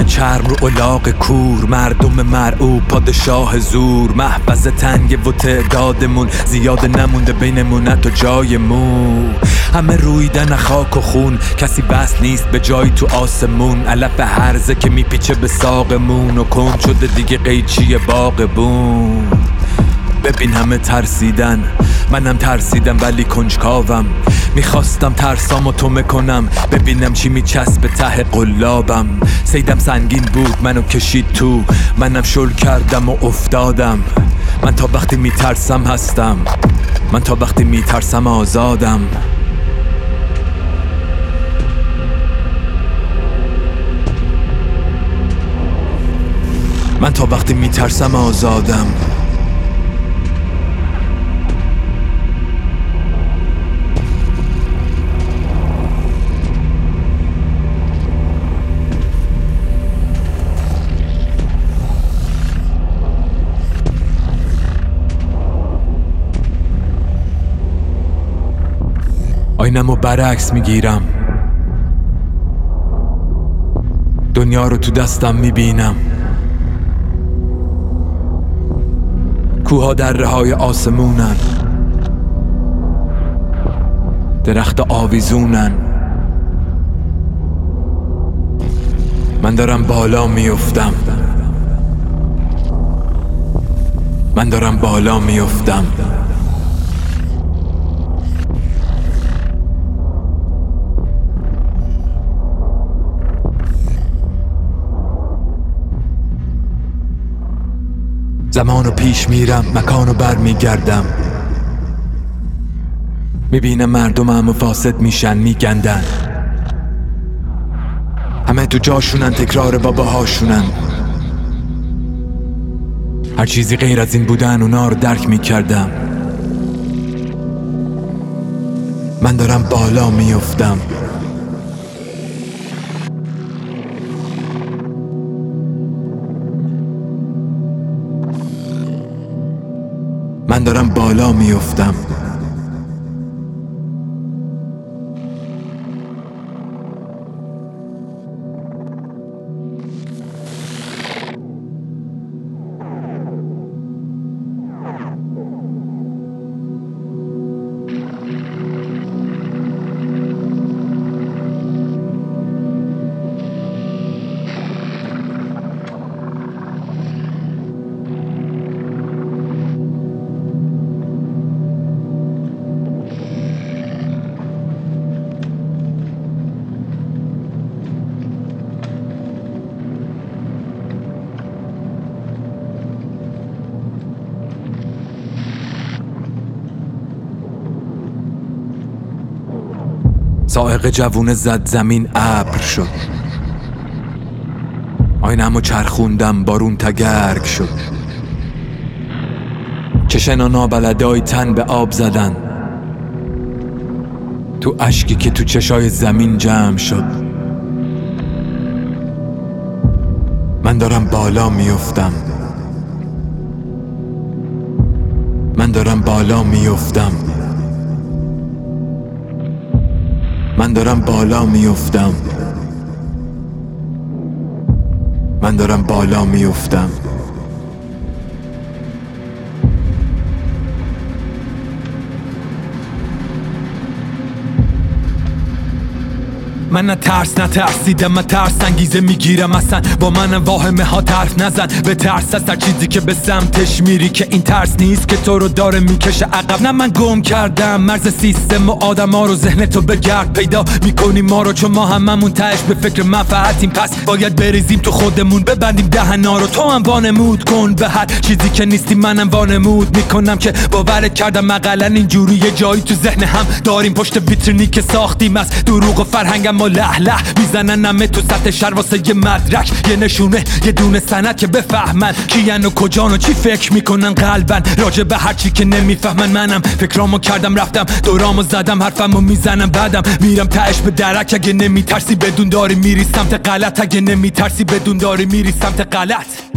چرم رو الاغ کور، مردم مرعوب پادشاه زور، محفظ تنگ و تعدادمون زیاد نمونده بینمون حتی جای مو. همه رویدن خاک و خون، کسی بس نیست به جایی تو آسمون. علف هرزه که میپیچه به ساقمون و کن شده دیگه قیچی باغبون. ببین همه ترسیدن، منم ترسیدم ولی کنجکاوم. میخواستم ترسامو تو میکنم، ببینم چی میچسبه ته قلابم. سیدم سنگین بود منو کشید تو، منم شل کردم و افتادم. من تا وقتی میترسم هستم، من تا وقتی میترسم آزادم. من تا وقتی میترسم آزادم. آینمو برعکس میگیرم، دنیا رو تو دستم میبینم. کوها دره های آسمونن، درخت آویزونن. من دارم بالا میافتم، من دارم بالا میافتم. زمانو پیش میرم، مکانو بر میگردم. میبینم مردم همو فاسد میشن، میگندن. همه تو جاشونن، تکرار باباهاشونن. هر چیزی غیر از این بودن اونا رو درک میکردم. من دارم بالا میافتم. من دارم بالا میافتم. سائق جوونه زد زمین ابر شد. آینمو چرخوندم بارون تگرگ شد. چشنا نابلدای تن به آب زدن، تو اشکی که تو چشای زمین جمع شد. من دارم بالا میافتم، من دارم بالا میافتم. من دارم بالا میافتم، من دارم بالا میافتم. من نه ترس نه ترسیدم، من ترس انگیزه میگیرم. اصلا با من واهمه ها طرف نزن. به ترس از هر چیزی که به سمتش میری، که این ترس نیست که تو رو داره میکشه عقب. نه من گم کردم مرز سیستم و آدم ها رو. ذهن تو بگرد پیدا میکنیم ما رو، چون ما هممون تهش به فکر منفعتیم. پس باید بریزیم تو خودمون، ببندیم دهنا رو. تو هم وانمود کن به هر چیزی که نیستی، منم وانمود میکنم که باورت کردم اقلا اینجوری یه جایی تو ذهن هم داریم. پشت ویترینی که ساختیم از دروغ و فرهنگم ما له میزنن همه تو سطح شهر واسه یه مدرک، یه نشونه، یه دونه سند که بفهمن کیان و کجان و چی فکر میکنن قلبن راجع به هر چی که نمیفهمن. منم فکرامو کردم رفتم دورامو زدم، حرفمو میزنم بعدم میرم تهش به درک. اگه نمیترسی بدون داری میری سمت غلط، اگه نمیترسی بدون داری میری سمت غلط.